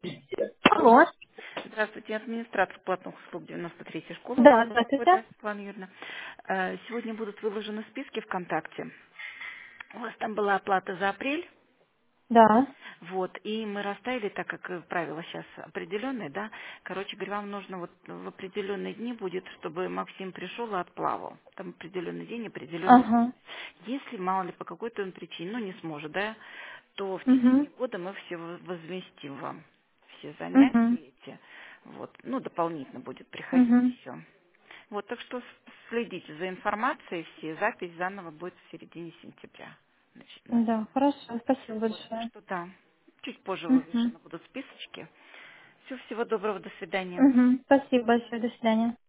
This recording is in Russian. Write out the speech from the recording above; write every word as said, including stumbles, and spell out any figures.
Алло. Здравствуйте, администратор платных услуг девяносто третьей школы. Да, Беспокоит здравствуйте. вас, Светлана Юрьевна. Э, Сегодня будут выложены списки ВКонтакте. У вас там была оплата за апрель. Да. Вот, и мы расставили, так как э, правила сейчас определенные, да, короче говоря, вам нужно вот в определенные дни будет, чтобы Максим пришел и отплавал. Там определенный день, определенный. Ага. Если, мало ли, по какой-то он причине, ну, не сможет, да, то в Угу. течение года мы все в- возместим вам. Все Угу. занятия эти. Вот, ну, дополнительно будет приходить Угу. еще. Вот, так что с- следите за информацией, все запись заново будет в середине сентября начинать. Да, хорошо. Спасибо Вот, так большое. что да, чуть позже Угу. вывешены будут списочки. Все, всего доброго, до свидания. Угу. Спасибо большое. До свидания.